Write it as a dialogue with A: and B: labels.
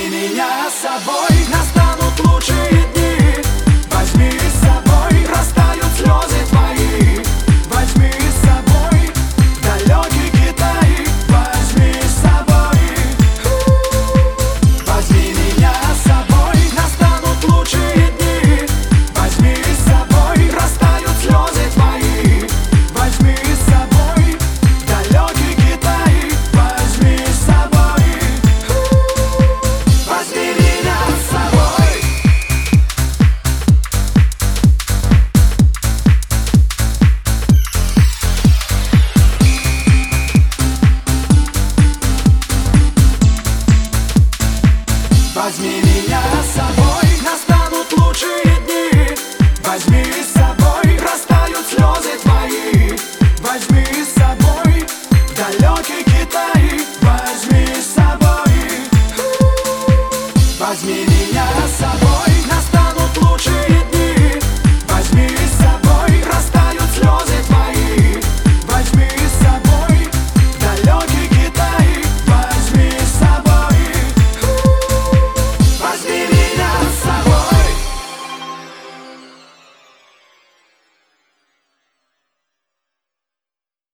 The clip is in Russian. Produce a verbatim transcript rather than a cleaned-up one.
A: меня с собой, настанут лучшие дни. Возьми с собой, растают слезы твои. Возьми с собой в далекий Китай. Возьми с собой. Возьми меня с собой, настанут лучшие дни. Возьми с собой, растают слезы твои. Возьми с собой в далекий Китай. Возьми с собой. Возьми меня с собой. Возьми меня с собой, настанут лучшие дни. Возьми с собой, растают слезы твои. Возьми с собой в далекий Китай. Возьми с собой. Возьми меня с собой, настанут лучшие